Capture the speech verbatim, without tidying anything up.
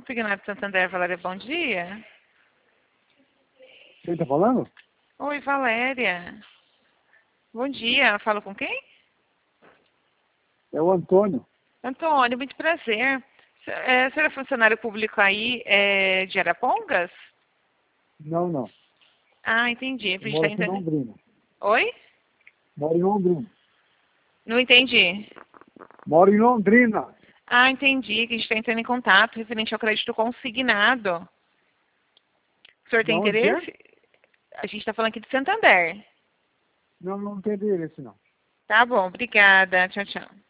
Consignado de Santander, Valéria, bom dia. Quem tá falando? Oi, Valéria. Bom dia, falo com quem? É o Antônio. Antônio, muito prazer. É, você é funcionário público aí é, de Arapongas? Não, não. Ah, entendi. A Eu gente tá moro aqui em entendendo. Londrina. Oi? Moro em Londrina. Não entendi. Moro em Londrina. Ah, entendi, que a gente está entrando em contato referente ao crédito consignado. O senhor De tem onde que é? interesse? A gente está falando aqui de Santander. Não, não tem endereço, não. Tá bom, obrigada. Tchau, tchau.